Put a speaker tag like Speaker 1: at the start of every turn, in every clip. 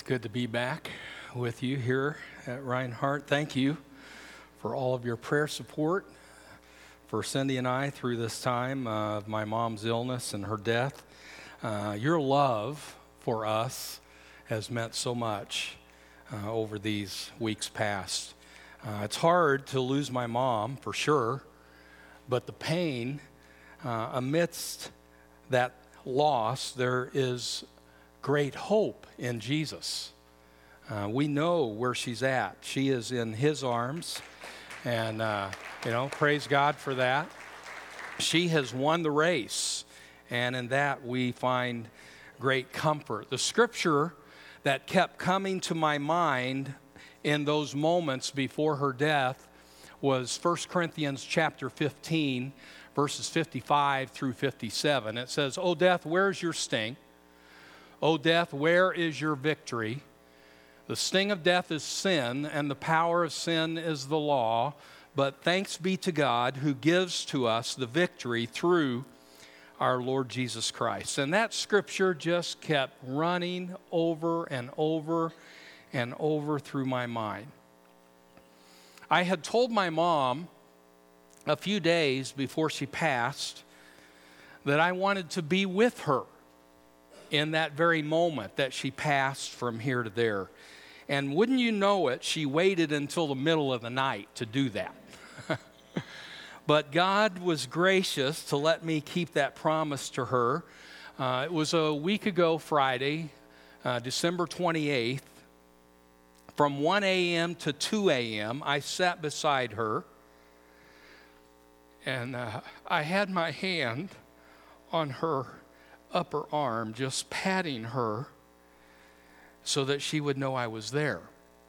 Speaker 1: It's good to be back with you here at Reinhardt. Thank you for all of your prayer support for Cindy and I through this time of my mom's illness and her death. Your love for us has meant so much over these weeks past. It's hard to lose my mom, for sure, but the pain amidst that loss, there is great hope in Jesus. We know where she's at. She is in His arms, and praise God for that. She has won the race, and in that we find great comfort. The scripture that kept coming to my mind in those moments before her death was 1 Corinthians chapter 15, verses 55 through 57. It says, "O death, where's your sting? O death, where is your victory? The sting of death is sin, and the power of sin is the law. But thanks be to God who gives to us the victory through our Lord Jesus Christ." And that scripture just kept running over and over and over through my mind. I had told my mom a few days before she passed that I wanted to be with her in that very moment that she passed from here to there. And wouldn't you know it, she waited until the middle of the night to do that. But God was gracious to let me keep that promise to her. It was a week ago Friday, December 28th. From 1 a.m. to 2 a.m., I sat beside her, and I had my hand on her upper arm, just patting her so that she would know I was there.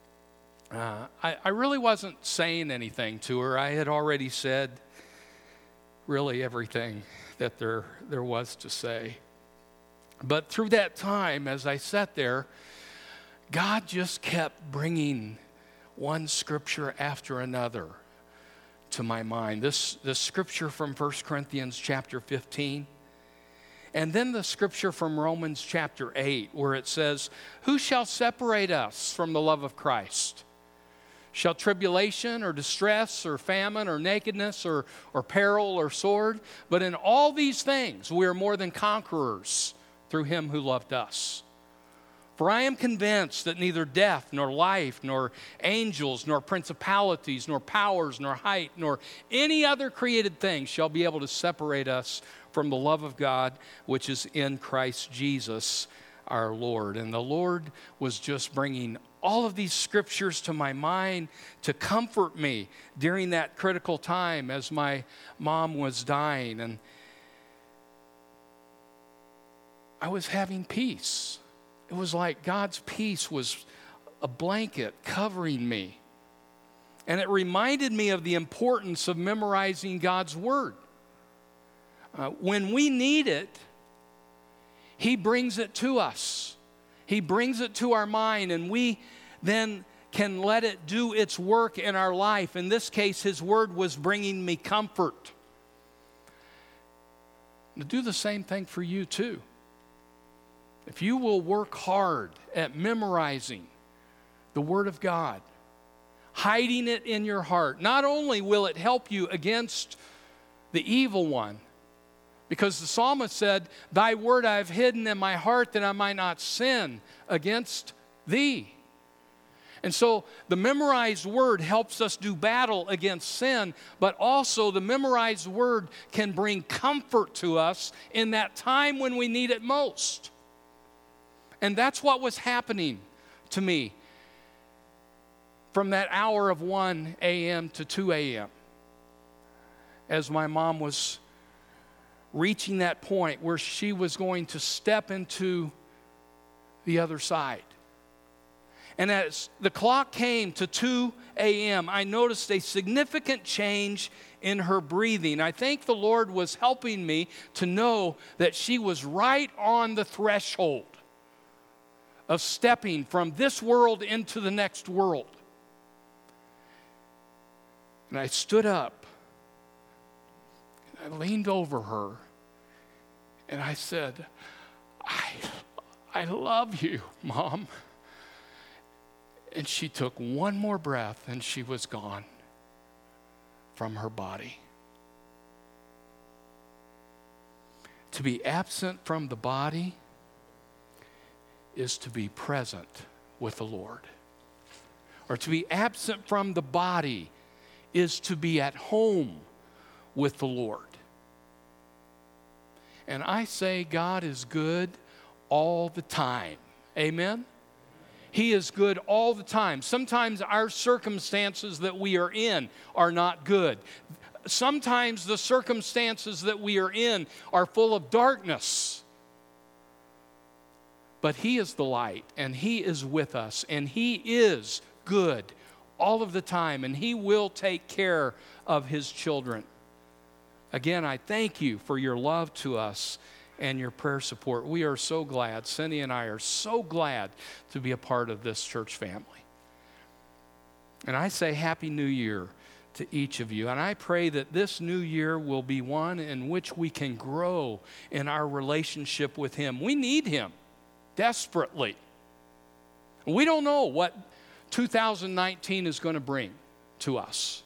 Speaker 1: I really wasn't saying anything to her. I had already said really everything that there was to say. But through that time, as I sat there, God just kept bringing one scripture after another to my mind. This scripture from 1 Corinthians chapter 15, and then the scripture from Romans chapter 8, where it says, "Who shall separate us from the love of Christ? Shall tribulation or distress or famine or nakedness or peril or sword? But in all these things we are more than conquerors through Him who loved us. For I am convinced that neither death, nor life, nor angels, nor principalities, nor powers, nor height, nor any other created thing shall be able to separate us from the love of God, which is in Christ Jesus our Lord." And the Lord was just bringing all of these scriptures to my mind to comfort me during that critical time as my mom was dying. And I was having peace. It was like God's peace was a blanket covering me. And it reminded me of the importance of memorizing God's Word. When we need it, He brings it to us. He brings it to our mind, and we then can let it do its work in our life. In this case, His Word was bringing me comfort. To do the same thing for you too. If you will work hard at memorizing the Word of God, hiding it in your heart, not only will it help you against the evil one, because the psalmist said, "Thy word I have hidden in my heart that I might not sin against thee." And so the memorized word helps us do battle against sin, but also the memorized word can bring comfort to us in that time when we need it most. And that's what was happening to me from that hour of 1 a.m. to 2 a.m. as my mom was reaching that point where she was going to step into the other side. And as the clock came to 2 a.m., I noticed a significant change in her breathing. I think the Lord was helping me to know that she was right on the threshold of stepping from this world into the next world. And I stood up. I leaned over her and I said, I love you, Mom. And she took one more breath and she was gone from her body. To be absent from the body is to be present with the Lord. Or to be absent from the body is to be at home with the Lord. And I say God is good all the time. Amen? He is good all the time. Sometimes our circumstances that we are in are not good. Sometimes the circumstances that we are in are full of darkness. But He is the light, and He is with us, and He is good all of the time, and He will take care of His children. Again, I thank you for your love to us and your prayer support. We are so glad, Cindy and I are so glad to be a part of this church family. And I say Happy New Year to each of you. And I pray that this new year will be one in which we can grow in our relationship with Him. We need Him desperately. We don't know what 2019 is going to bring to us.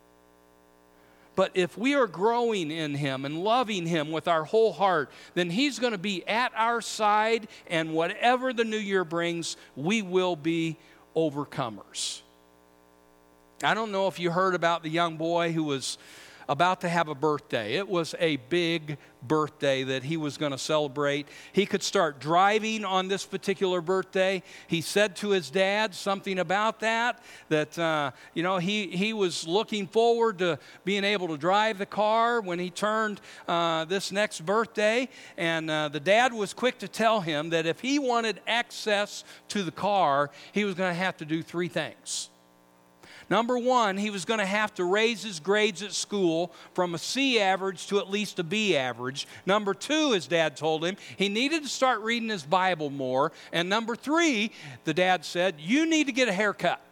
Speaker 1: But if we are growing in Him and loving Him with our whole heart, then He's going to be at our side, and whatever the new year brings, we will be overcomers. I don't know if you heard about the young boy who was about to have a birthday. It was a big birthday that he was going to celebrate. He could start driving on this particular birthday. He said to his dad something about that he was looking forward to being able to drive the car when he turned this next birthday. And the dad was quick to tell him that if he wanted access to the car, he was going to have to do three things. Number one, he was going to have to raise his grades at school from a C average to at least a B average. Number two, his dad told him, he needed to start reading his Bible more. And number three, the dad said, you need to get a haircut.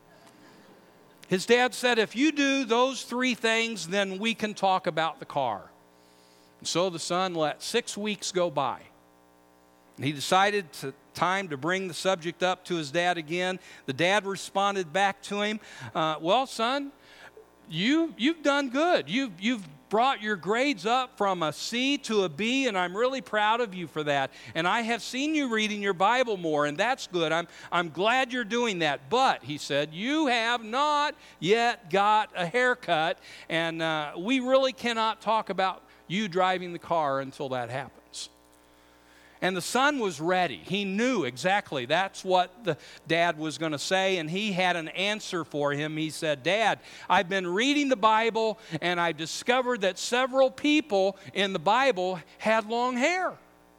Speaker 1: His dad said, if you do those three things, then we can talk about the car. And so the son let 6 weeks go by. And he decided time to bring the subject up to his dad again. The dad responded back to him, well, son, you've done good. You've brought your grades up from a C to a B, and I'm really proud of you for that. And I have seen you reading your Bible more, and that's good. I'm glad you're doing that. But, he said, you have not yet got a haircut, and we really cannot talk about you driving the car until that happens. And the son was ready. He knew exactly that's what the dad was going to say, and he had an answer for him. He said, Dad, I've been reading the Bible, and I discovered that several people in the Bible had long hair.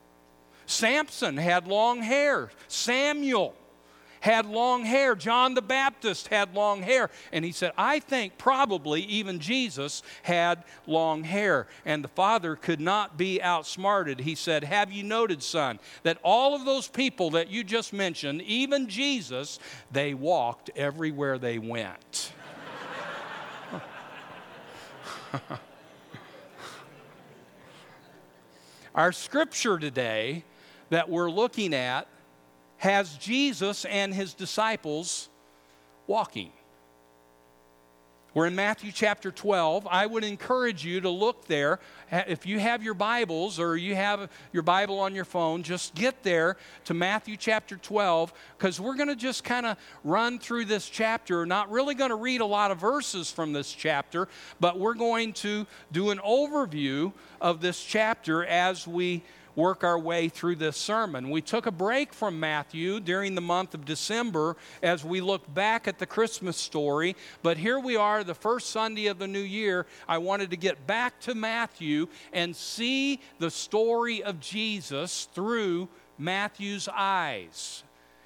Speaker 1: Samson had long hair. Samuel had long hair. John the Baptist had long hair. And he said, I think probably even Jesus had long hair. And the father could not be outsmarted. He said, have you noted, son, that all of those people that you just mentioned, even Jesus, they walked everywhere they went. Our scripture today that we're looking at has Jesus and his disciples walking. We're in Matthew chapter 12. I would encourage you to look there. If you have your Bibles or you have your Bible on your phone, just get there to Matthew chapter 12, because we're going to just kind of run through this chapter. Not really going to read a lot of verses from this chapter, but we're going to do an overview of this chapter as we work our way through this sermon. We took a break from Matthew during the month of December as we looked back at the Christmas story, but here we are, the first Sunday of the new year. I wanted to get back to Matthew and see the story of Jesus through Matthew's eyes.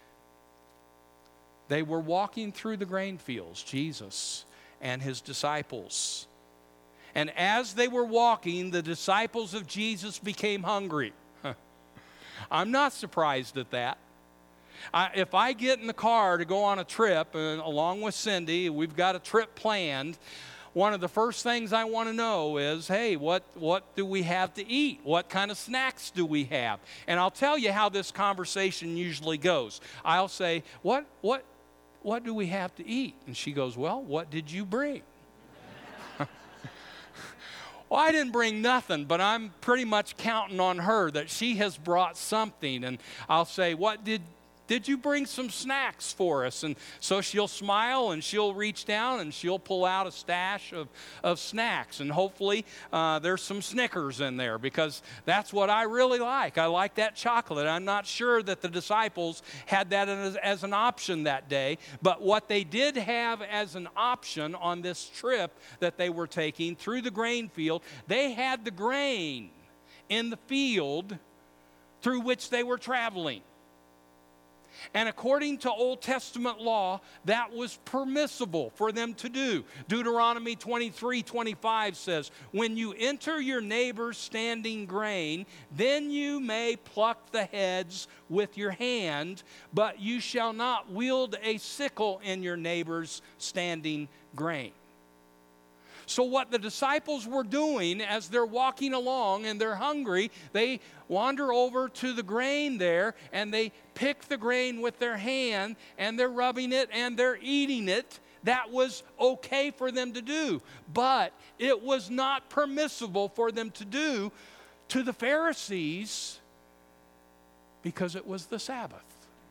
Speaker 1: They were walking through the grain fields, Jesus and his disciples. And as they were walking, the disciples of Jesus became hungry. I'm not surprised at that. If I get in the car to go on a trip, along with Cindy, we've got a trip planned, one of the first things I want to know is, hey, what do we have to eat? What kind of snacks do we have? And I'll tell you how this conversation usually goes. I'll say, what what do we have to eat? And she goes, well, what did you bring? Well, I didn't bring nothing, but I'm pretty much counting on her that she has brought something. And I'll say, what did you bring some snacks for us? And so she'll smile and she'll reach down and she'll pull out a stash of snacks. And hopefully there's some Snickers in there, because that's what I really like. I like that chocolate. I'm not sure that the disciples had that as an option that day. But what they did have as an option on this trip that they were taking through the grain field, they had the grain in the field through which they were traveling. And according to Old Testament law, that was permissible for them to do. Deuteronomy 23:25 says, when you enter your neighbor's standing grain, then you may pluck the heads with your hand, but you shall not wield a sickle in your neighbor's standing grain. So what the disciples were doing as they're walking along and they're hungry, they wander over to the grain there and they pick the grain with their hand and they're rubbing it and they're eating it. That was okay for them to do, but it was not permissible for them to do to the Pharisees because it was the Sabbath.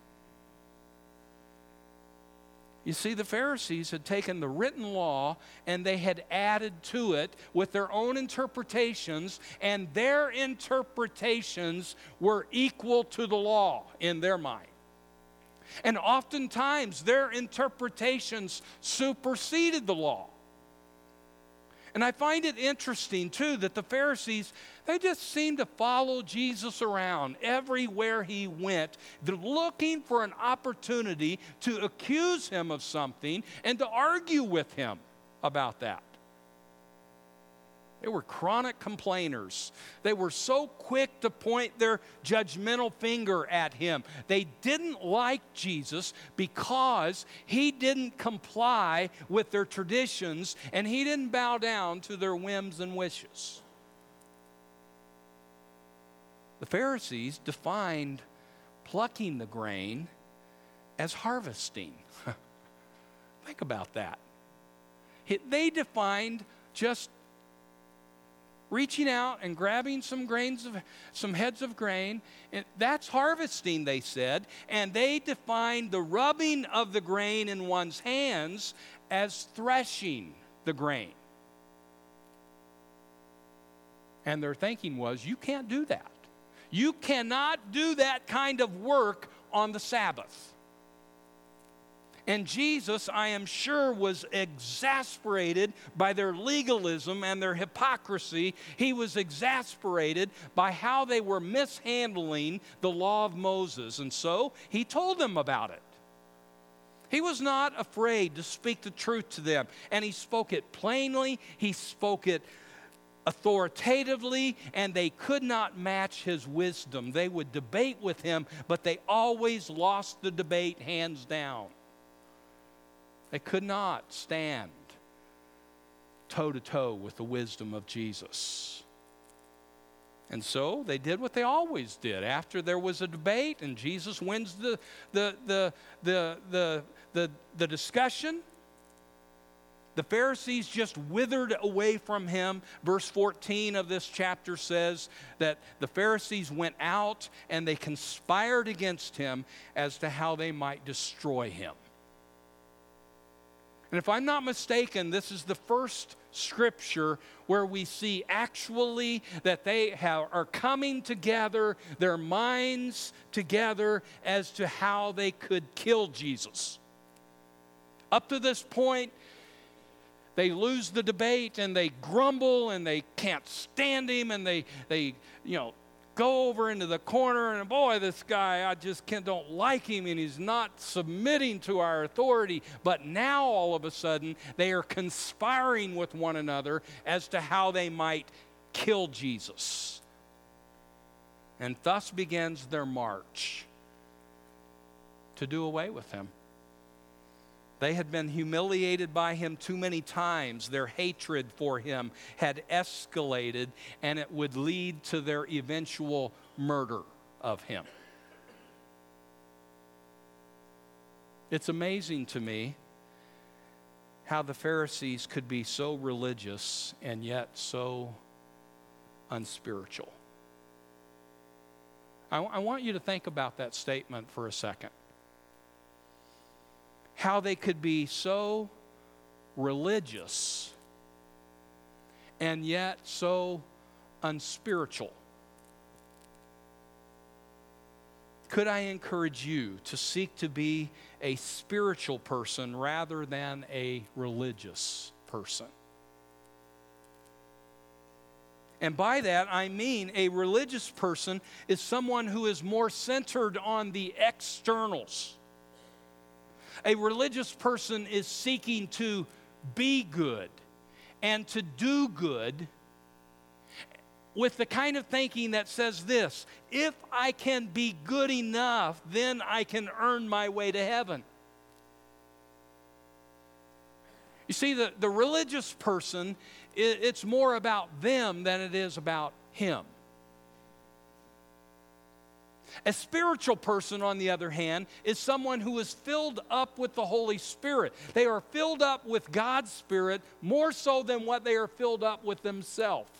Speaker 1: You see, the Pharisees had taken the written law and they had added to it with their own interpretations, and their interpretations were equal to the law in their mind. And oftentimes their interpretations superseded the law. And I find it interesting, too, that the Pharisees, they just seemed to follow Jesus around everywhere he went. They're looking for an opportunity to accuse him of something and to argue with him about that. They were chronic complainers. They were so quick to point their judgmental finger at him. They didn't like Jesus because he didn't comply with their traditions and he didn't bow down to their whims and wishes. The Pharisees defined plucking the grain as harvesting. Think about that. They defined just reaching out and grabbing some heads of grain, and that's harvesting, they said. And they defined the rubbing of the grain in one's hands as threshing the grain. And their thinking was, you can't do that. You cannot do that kind of work on the Sabbath. And Jesus, I am sure, was exasperated by their legalism and their hypocrisy. He was exasperated by how they were mishandling the law of Moses. And so he told them about it. He was not afraid to speak the truth to them. And he spoke it plainly. He spoke it authoritatively, and they could not match his wisdom. They would debate with him, but they always lost the debate hands down. They could not stand toe-to-toe with the wisdom of Jesus. And so they did what they always did. After there was a debate and Jesus wins the discussion, the Pharisees just withered away from him. Verse 14 of this chapter says that the Pharisees went out and they conspired against him as to how they might destroy him. And if I'm not mistaken, this is the first scripture where we see actually that they are coming together, their minds together as to how they could kill Jesus. Up to this point, they lose the debate and they grumble and they can't stand him and they go over into the corner and boy, this guy, I just don't like him and he's not submitting to our authority. But now all of a sudden they are conspiring with one another as to how they might kill Jesus. And thus begins their march to do away with him. They had been humiliated by him too many times. Their hatred for him had escalated, and it would lead to their eventual murder of him. It's amazing to me how the Pharisees could be so religious and yet so unspiritual. I want you to think about that statement for a second. How they could be so religious and yet so unspiritual. Could I encourage you to seek to be a spiritual person rather than a religious person? And by that, I mean a religious person is someone who is more centered on the externals. A religious person is seeking to be good and to do good with the kind of thinking that says this: if I can be good enough, then I can earn my way to heaven. You see, the religious person, it's more about them than it is about him. A spiritual person, on the other hand, is someone who is filled up with the Holy Spirit. They are filled up with God's Spirit more so than what they are filled up with themselves.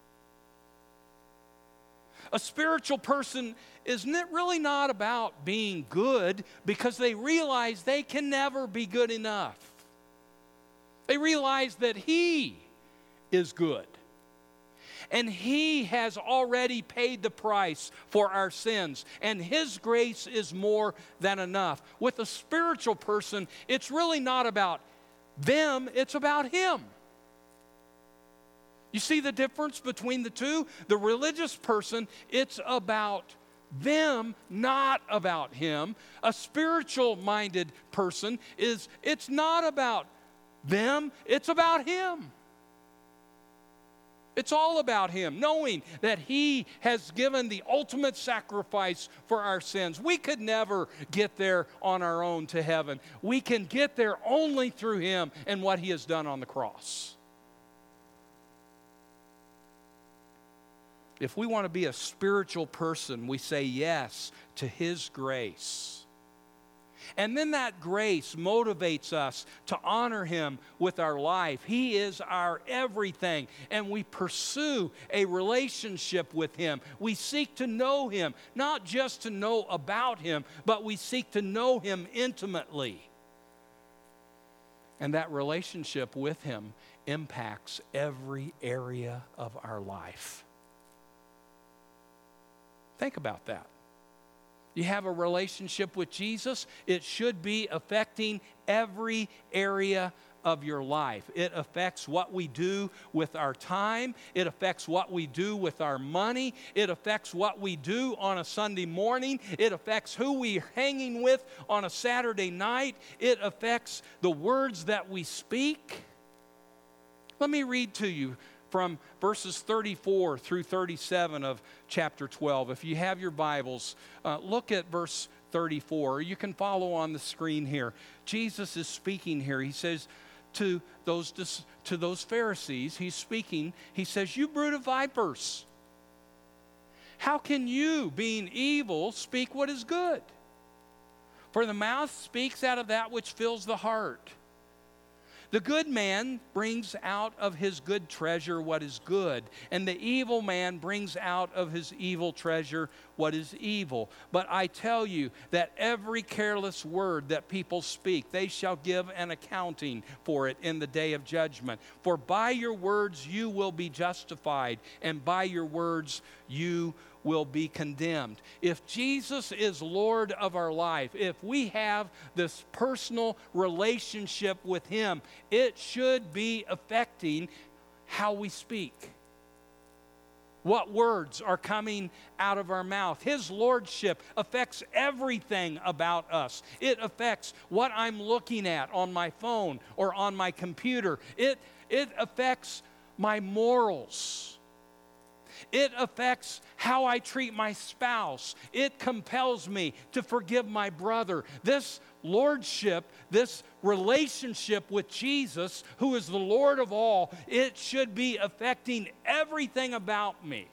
Speaker 1: A spiritual person is really not about being good because they realize they can never be good enough. They realize that He is good. And He has already paid the price for our sins. And His grace is more than enough. With a spiritual person, it's really not about them, it's about Him. You see the difference between the two? The religious person, it's about them, not about him. A spiritual-minded person it's not about them, it's about Him. It's all about Him, knowing that He has given the ultimate sacrifice for our sins. We could never get there on our own to heaven. We can get there only through Him and what He has done on the cross. If we want to be a spiritual person, we say yes to His grace. And then that grace motivates us to honor Him with our life. He is our everything, and we pursue a relationship with Him. We seek to know Him, not just to know about Him, but we seek to know Him intimately. And that relationship with Him impacts every area of our life. Think about that. You have a relationship with Jesus, it should be affecting every area of your life. It affects what we do with our time. It affects what we do with our money. It affects what we do on a Sunday morning. It affects who we're hanging with on a Saturday night. It affects the words that we speak. Let me read to you from verses 34 through 37 of chapter 12. If you have your Bibles, look at verse 34. You can follow on the screen here. Jesus is speaking here. He says to those Pharisees, He's speaking, He says, "You brood of vipers, how can you, being evil, speak what is good? For the mouth speaks out of that which fills the heart. The good man brings out of his good treasure what is good, and the evil man brings out of his evil treasure what is evil. But I tell you that every careless word that people speak, they shall give an accounting for it in the day of judgment. For by your words you will be justified, and by your words you will be condemned." If Jesus is Lord of our life, if we have this personal relationship with Him, it should be affecting how we speak. What words are coming out of our mouth? His lordship affects everything about us. It affects what I'm looking at on my phone or on my computer. It affects my morals. It affects how I treat my spouse. It compels me to forgive my brother. This lordship, this relationship with Jesus, who is the Lord of all, it should be affecting everything about me.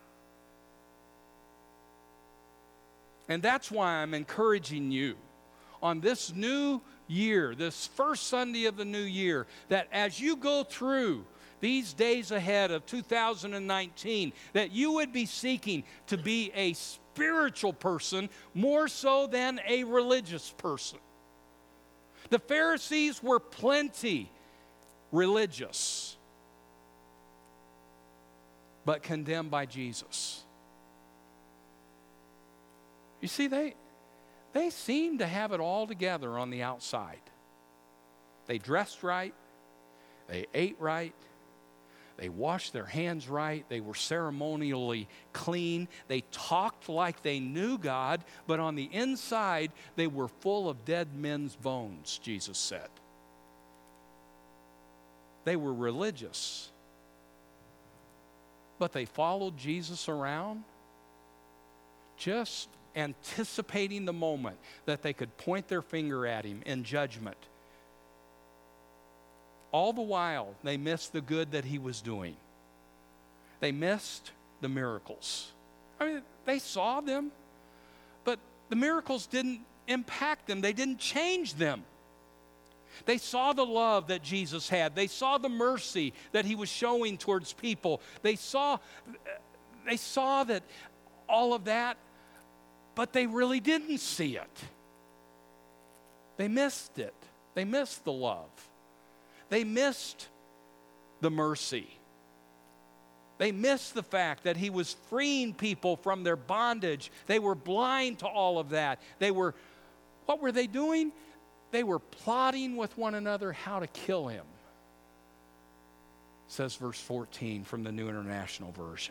Speaker 1: And that's why I'm encouraging you on this new year, this first Sunday of the new year, that as you go through these days ahead of 2019, that you would be seeking to be a spiritual person more so than a religious person. The Pharisees were plenty religious, but condemned by Jesus. You see, they seemed to have it all together on the outside. They dressed right. They ate right. They washed their hands right. They were ceremonially clean. They talked like they knew God, but on the inside, they were full of dead men's bones, Jesus said. They were religious, but they followed Jesus around, just anticipating the moment that they could point their finger at him in judgment. All the while, they missed the good that he was doing. They missed the miracles. I mean, they saw them, but the miracles didn't impact them. They didn't change them. They saw the love that Jesus had. They saw the mercy that he was showing towards people. They saw that all of that, but they really didn't see it. They missed it. They missed the love. They missed the mercy. They missed the fact that he was freeing people from their bondage. They were blind to all of that. What were they doing? They were plotting with one another how to kill him, says verse 14 from the New International Version.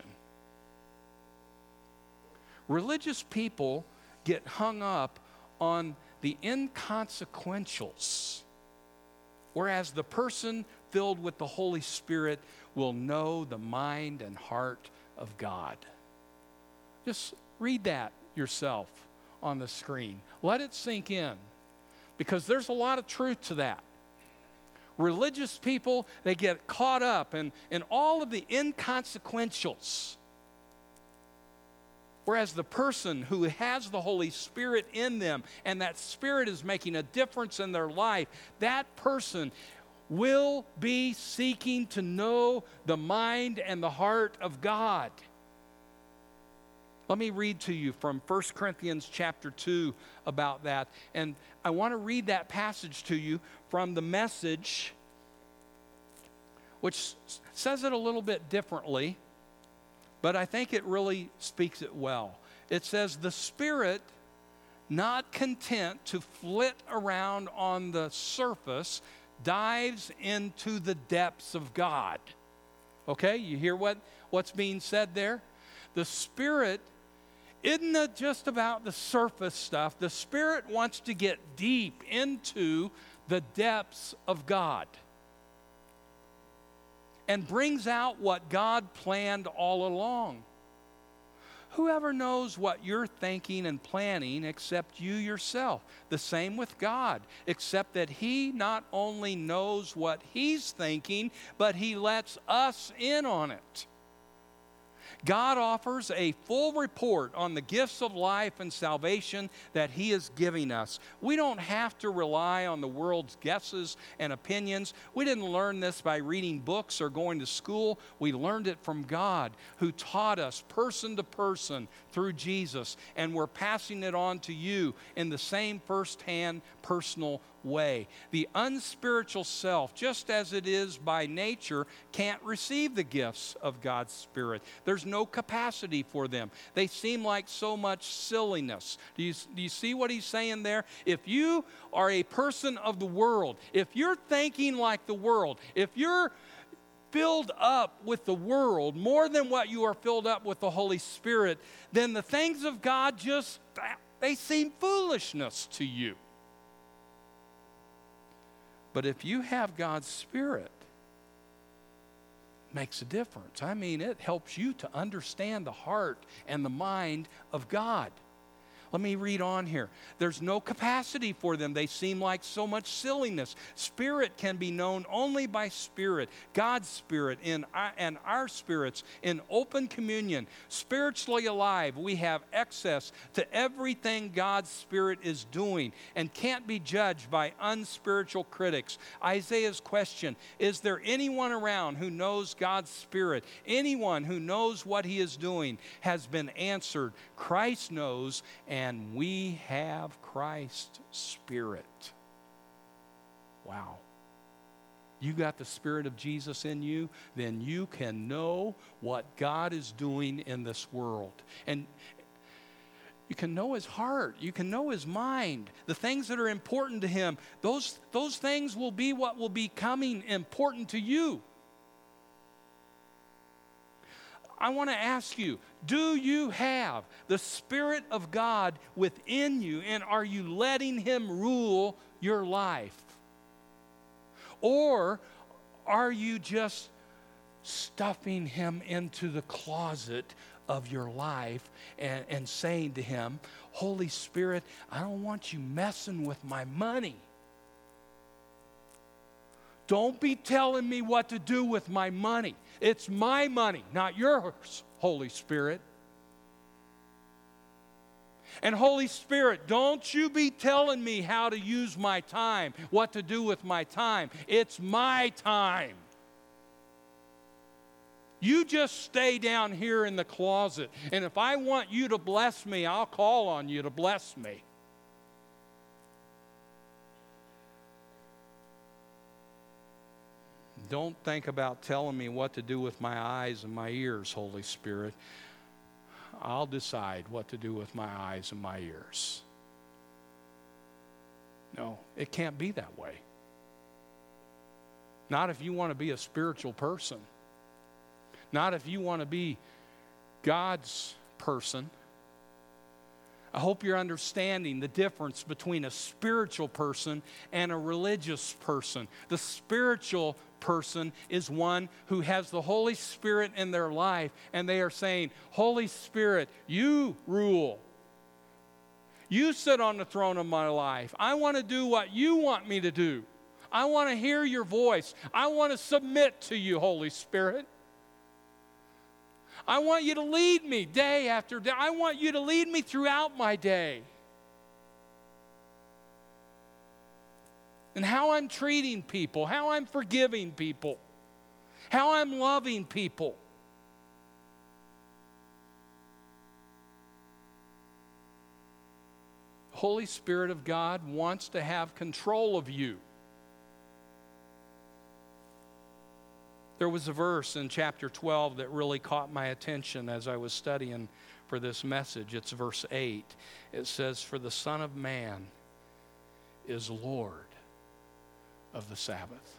Speaker 1: Religious people get hung up on the inconsequentials, whereas the person filled with the Holy Spirit will know the mind and heart of God. Just read that yourself on the screen. Let it sink in, because there's a lot of truth to that. Religious people, they get caught up in all of the inconsequentials, whereas the person who has the Holy Spirit in them, and that Spirit is making a difference in their life, that person will be seeking to know the mind and the heart of God. Let me read to you from 1 Corinthians chapter 2 about that. And I want to read that passage to you from the Message, which says it a little bit differently, but I think it really speaks it well. It says, the Spirit, not content to flit around on the surface, dives into the depths of God. Okay, you hear what's being said there? The Spirit isn't just about the surface stuff. The Spirit wants to get deep into the depths of God and brings out what God planned all along. Whoever knows what you're thinking and planning except you yourself? The same with God, except that he not only knows what he's thinking, but he lets us in on it. God offers a full report on the gifts of life and salvation that he is giving us. We don't have to rely on the world's guesses and opinions. We didn't learn this by reading books or going to school. We learned it from God, who taught us person to person through Jesus, and we're passing it on to you in the same firsthand personal way. The unspiritual self, just as it is by nature, can't receive the gifts of God's Spirit. There's no capacity for them. They seem like so much silliness. Do you see what he's saying there? If you are a person of the world, if you're thinking like the world, if you're filled up with the world more than what you are filled up with the Holy Spirit, then the things of God they seem foolishness to you. But if you have God's Spirit, it makes a difference. I mean, it helps you to understand the heart and the mind of God. Let me read on here. There's no capacity for them. They seem like so much silliness. Spirit can be known only by Spirit, God's Spirit and our spirits in open communion. Spiritually alive, we have access to everything God's Spirit is doing and can't be judged by unspiritual critics. Isaiah's question, is there anyone around who knows God's Spirit? Anyone who knows what He is doing has been answered. Christ knows, and we have Christ's Spirit. Wow. You got the Spirit of Jesus in you, then you can know what God is doing in this world. And you can know His heart. You can know His mind. The things that are important to Him, those things will be what will be becoming important to you. I want to ask you, do you have the Spirit of God within you, and are you letting Him rule your life? Or are you just stuffing Him into the closet of your life and saying to Him, Holy Spirit, I don't want you messing with my money. Don't be telling me what to do with my money. It's my money, not yours, Holy Spirit. And Holy Spirit, don't you be telling me how to use my time, what to do with my time. It's my time. You just stay down here in the closet, and if I want you to bless me, I'll call on you to bless me. Don't think about telling me what to do with my eyes and my ears, Holy Spirit. I'll decide what to do with my eyes and my ears. No, it can't be that way. Not if you want to be a spiritual person. Not if you want to be God's person. I hope you're understanding the difference between a spiritual person and a religious person. The spiritual person is one who has the Holy Spirit in their life, and they are saying, Holy Spirit, you rule. You sit on the throne of my life. I want to do what you want me to do. I want to hear your voice. I want to submit to you, Holy Spirit. I want you to lead me day after day. I want you to lead me throughout my day. And how I'm treating people, how I'm forgiving people, how I'm loving people. Holy Spirit of God wants to have control of you. There was a verse in chapter 12 that really caught my attention as I was studying for this message. It's verse 8. It says, For the Son of Man is Lord of the Sabbath.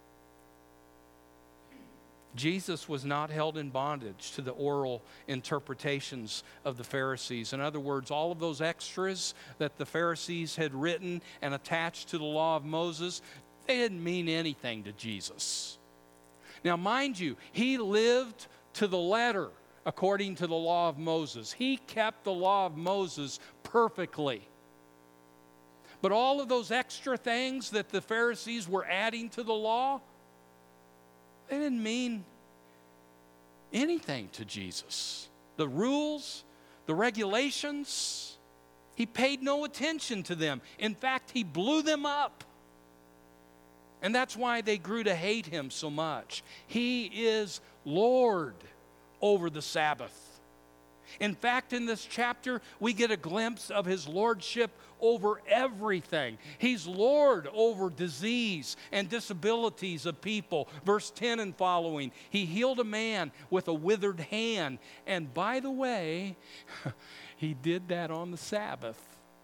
Speaker 1: Jesus was not held in bondage to the oral interpretations of the Pharisees. In other words, all of those extras that the Pharisees had written and attached to the law of Moses, they didn't mean anything to Jesus. Now, mind you, he lived to the letter according to the law of Moses. He kept the law of Moses perfectly. But all of those extra things that the Pharisees were adding to the law, they didn't mean anything to Jesus. The rules, the regulations, he paid no attention to them. In fact, he blew them up. And that's why they grew to hate him so much. He is Lord over the Sabbath. In fact, in this chapter, we get a glimpse of his lordship over everything. He's Lord over disease and disabilities of people. Verse 10 and following, he healed a man with a withered hand. And by the way, he did that on the Sabbath,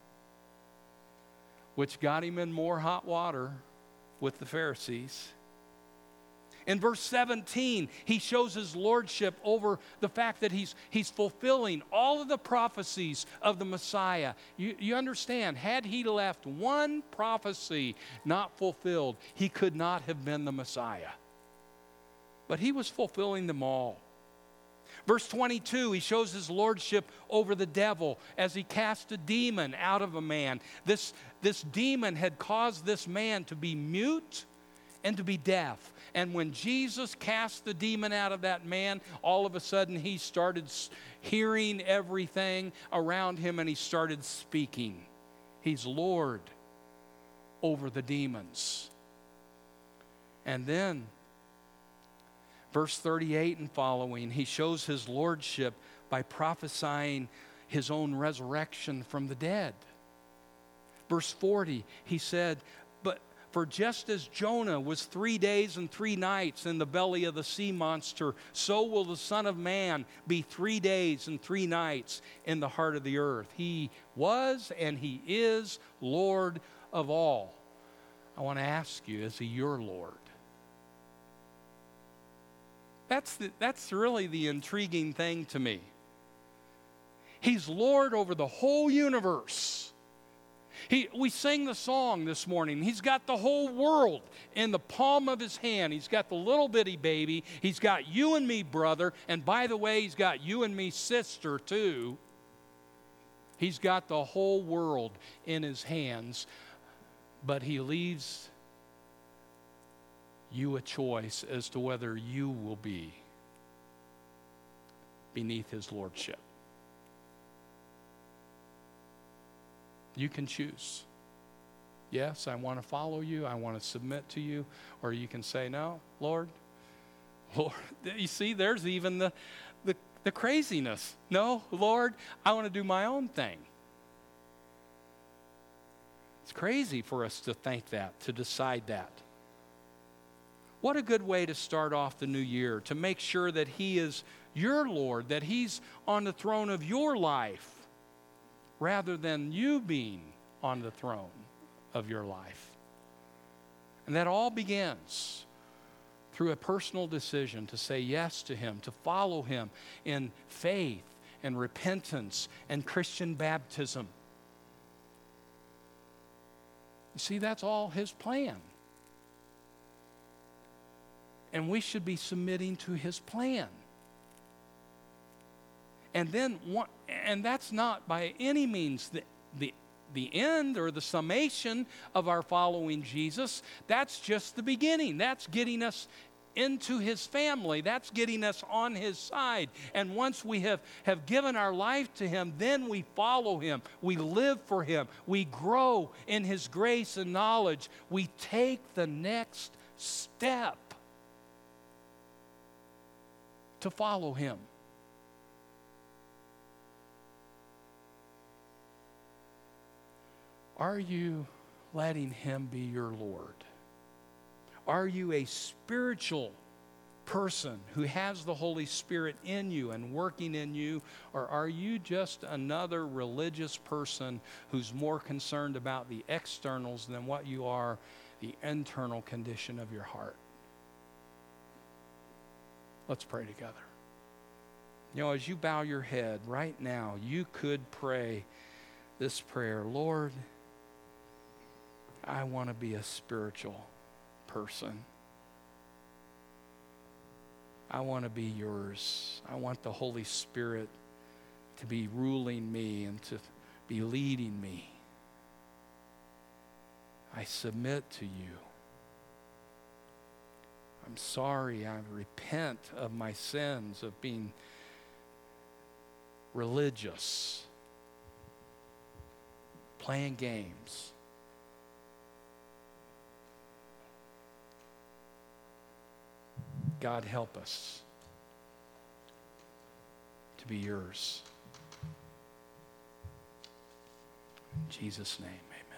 Speaker 1: which got him in more hot water with the Pharisees. In verse 17, he shows his lordship over the fact that he's fulfilling all of the prophecies of the Messiah. You understand, had he left one prophecy not fulfilled, he could not have been the Messiah. But he was fulfilling them all. Verse 22, he shows his lordship over the devil as he cast a demon out of a man. This demon had caused this man to be mute and to be deaf. And when Jesus cast the demon out of that man, all of a sudden he started hearing everything around him and he started speaking. He's Lord over the demons. And then, verse 38 and following, he shows his lordship by prophesying his own resurrection from the dead. Verse 40, he said, "But for just as Jonah was 3 days and 3 nights in the belly of the sea monster, so will the Son of Man be 3 days and 3 nights in the heart of the earth." He was and he is Lord of all. I want to ask you, is he your Lord? That's really the intriguing thing to me. He's Lord over the whole universe. We sang the song this morning. He's got the whole world in the palm of his hand. He's got the little bitty baby. He's got you and me, brother. And by the way, he's got you and me, sister, too. He's got the whole world in his hands. But he leaves you a choice as to whether you will be beneath his lordship. You can choose. Yes, I want to follow you. I want to submit to you. Or you can say, no, Lord. You see, there's even the craziness. No, Lord, I want to do my own thing. It's crazy for us to think that, to decide that. What a good way to start off the new year, to make sure that he is your Lord, that he's on the throne of your life, rather than you being on the throne of your life. And that all begins through a personal decision to say yes to him, to follow him in faith and repentance and Christian baptism. You see, that's all his plan. And we should be submitting to his plan. And that's not by any means the end or the summation of our following Jesus. That's just the beginning. That's getting us into his family. That's getting us on his side. And once we have given our life to him, then we follow him. We live for him. We grow in his grace and knowledge. We take the next step to follow him. Are you letting him be your Lord? Are you a spiritual person who has the Holy Spirit in you and working in you? Or are you just another religious person who's more concerned about the externals than what you are, the internal condition of your heart? Let's pray together. You know, as you bow your head right now, you could pray this prayer: Lord, I want to be a spiritual person. I want to be yours. I want the Holy Spirit to be ruling me and to be leading me. I submit to you. I'm sorry. I repent of my sins of being religious, playing games. God, help us to be yours. In Jesus' name, amen.